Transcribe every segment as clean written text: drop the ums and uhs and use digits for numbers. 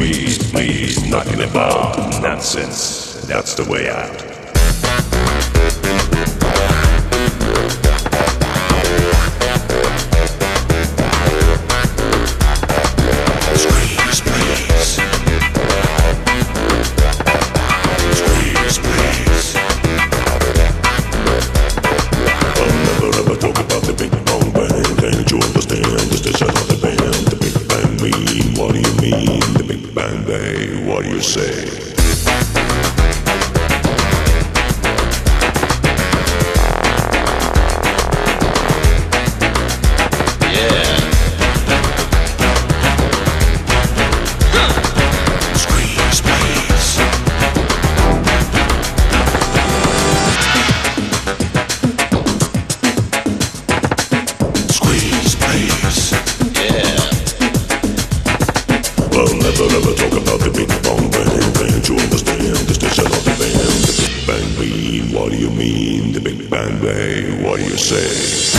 Please, knocking about nonsense. That's the way out. What do you mean, the Big Bang Day? What do you say? Never talk about the Big Bang Bang. Can't you understand the station of the band? The Big Bang Bang, what do you mean? The Big Bang Bang, what do you say?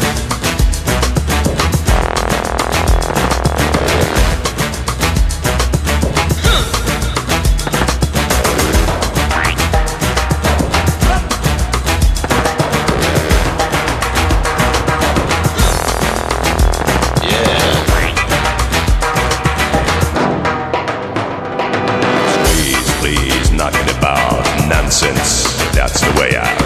Knocking about nonsense, that's the way out.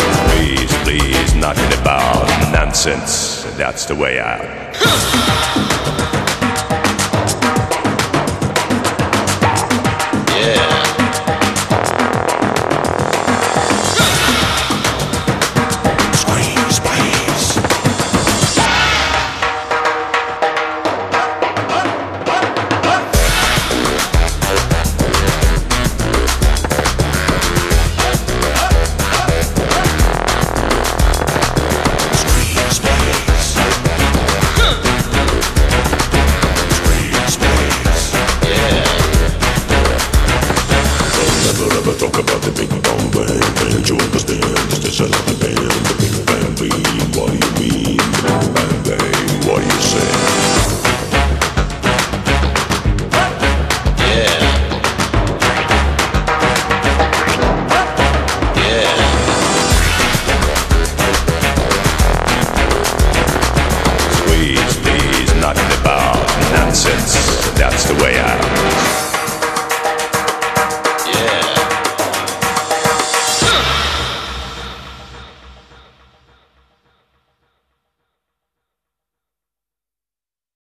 Please, knocking about nonsense, that's the way out.